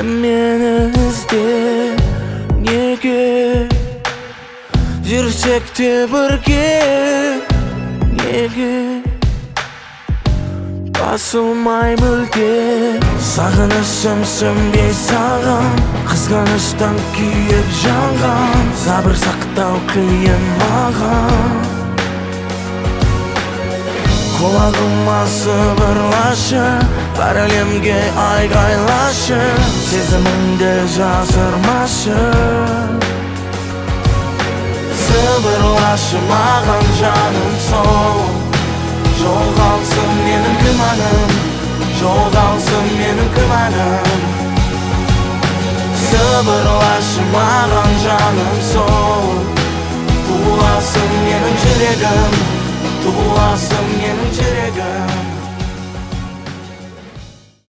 Сен мені ізде, неге жүрсек те бірге, неге басылмай мүлде. Сағынышым сөнбей саған, қызғаныштан күйіп жанған, сабыр сақтау қиын маған. Құлағыма сыбырлашы, бар әлемге айғайлашы, сезіміңді жасырмашы. Сыбырлашы маған жаным сол, жоғалсын менің күмәнім, жоғалсын менің күмәнім. Сыбырлашы маған жаным сол, туласын менің жүрегім, туласын менің жүрегім.